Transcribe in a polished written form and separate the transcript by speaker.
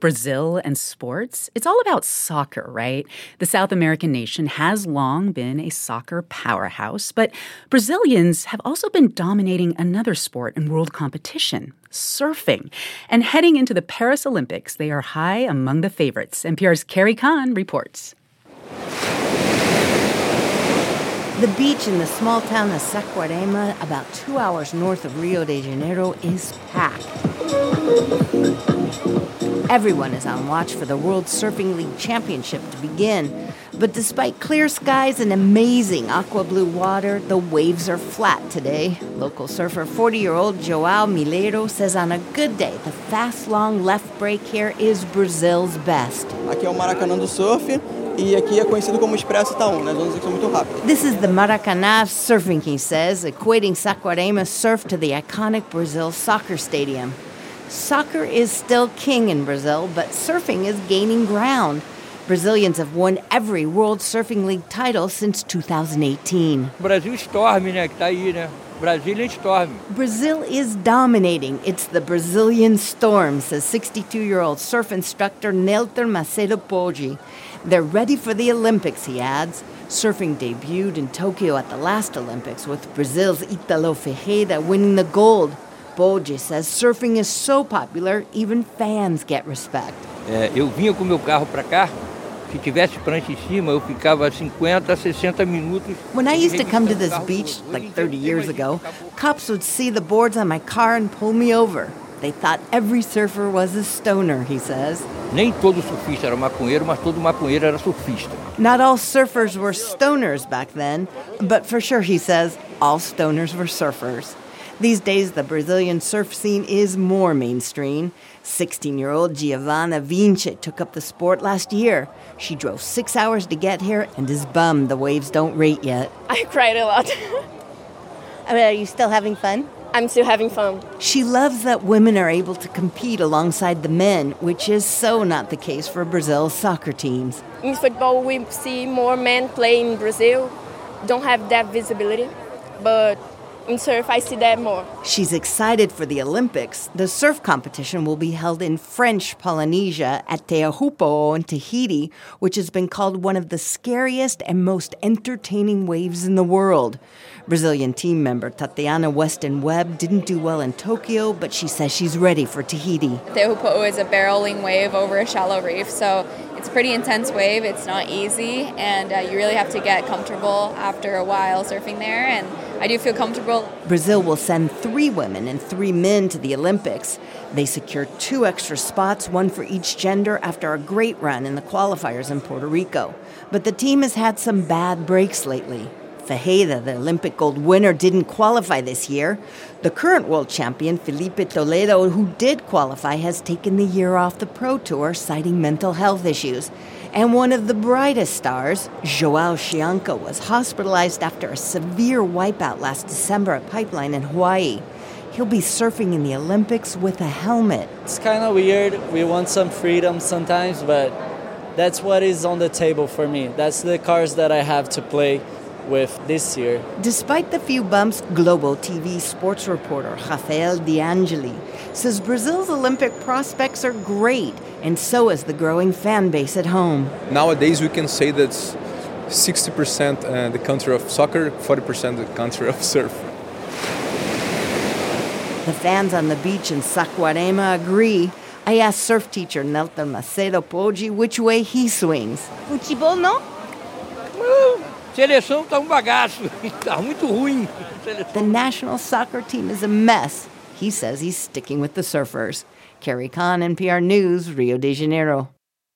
Speaker 1: Brazil and sports, it's all about soccer, right? The South American nation has long been a soccer powerhouse, but Brazilians have also been dominating another sport in world competition, surfing. And heading into the Paris Olympics, they are high among the favorites. NPR's Carrie Kahn reports.
Speaker 2: The beach in the small town of Saquarema, about 2 hours north of Rio de Janeiro, is packed. Everyone is on watch for the World Surfing League Championship to begin. But despite clear skies and amazing aqua blue water, the waves are flat today. Local surfer 40-year-old João Mileiro says on a good day, the fast, long left break here is Brazil's best.
Speaker 3: Aqui é o Maracanã do surf. E aqui é conhecido como Expresso Itaú, né? As ondas aqui são muito rápidas.
Speaker 2: This is the Maracanã surfing, he says, equating Saquarema surf to the iconic Brazil soccer stadium. Soccer is still king in Brazil, but surfing is gaining ground. Brazilians have won every World Surfing League title since 2018.
Speaker 4: Brasil Storm, né, que tá aí, né? Brazilian Storm.
Speaker 2: Brazil is dominating. It's the Brazilian Storm, says 62-year-old surf instructor Nelton Macedo Poggi. They're ready for the Olympics, he adds. Surfing debuted in Tokyo at the last Olympics, with Brazil's Italo Ferreira winning the gold. Poggi says surfing is so popular, even fans get respect.
Speaker 4: Eu vinha com meu carro para cá. Se tivesse prancha em cima, eu ficava 50, 60 minutos.
Speaker 2: When I used to come to this beach, like 30 years ago, cops would see the boards on my car and pull me over. They thought every surfer was a stoner, he says.
Speaker 4: Nem todo surfista era maconheiro, mas todo maconheiro era surfista.
Speaker 2: Not all surfers were stoners back then, but for sure, he says, all stoners were surfers. These days, the Brazilian surf scene is more mainstream. 16-year-old Giovanna Vinci took up the sport last year. She drove 6 hours to get here and is bummed the waves don't rate yet.
Speaker 5: I cried a lot.
Speaker 2: I mean, are you still having fun?
Speaker 5: I'm still having fun.
Speaker 2: She loves that women are able to compete alongside the men, which is so not the case for Brazil's soccer teams.
Speaker 5: In football, we see more men play in Brazil. Don't have that visibility, but in surf, I see that more.
Speaker 2: She's excited for the Olympics. The surf competition will be held in French Polynesia at Teahupo'o in Tahiti, which has been called one of the scariest and most entertaining waves in the world. Brazilian team member Tatiana Weston Webb didn't do well in Tokyo, but she says she's ready for Tahiti.
Speaker 6: Teahupo'o is a barreling wave over a shallow reef, so it's a pretty intense wave. It's not easy, and you really have to get comfortable after a while surfing there, and I do feel comfortable.
Speaker 2: Brazil will send 3 women and 3 men to the Olympics. They secured 2 extra spots, one for each gender, after a great run in the qualifiers in Puerto Rico. But the team has had some bad breaks lately. Ferreira, the Olympic gold winner, didn't qualify this year. The current world champion, Felipe Toledo, who did qualify, has taken the year off the Pro Tour, citing mental health issues. And one of the brightest stars, João Chianco, was hospitalized after a severe wipeout last December at Pipeline in Hawaii. He'll be surfing in the Olympics with a helmet.
Speaker 7: It's kind of weird. We want some freedom sometimes, but that's what is on the table for me. That's the cards that I have to play with this year.
Speaker 2: Despite the few bumps, Globo TV sports reporter Rafael D'Angeli says Brazil's Olympic prospects are great, and so is the growing fan base at home.
Speaker 8: Nowadays, we can say that 60% the country of soccer, 40% the country of surf.
Speaker 2: The fans on the beach in Saquarema agree. I asked surf teacher Nelton Macedo Poggi which way he swings.
Speaker 5: Futebol, no?
Speaker 4: Seleção tá bagaço. Tá muito ruim.
Speaker 2: The national soccer team is a mess. He says he's sticking with the surfers. Carrie Kahn, NPR News, Rio de Janeiro.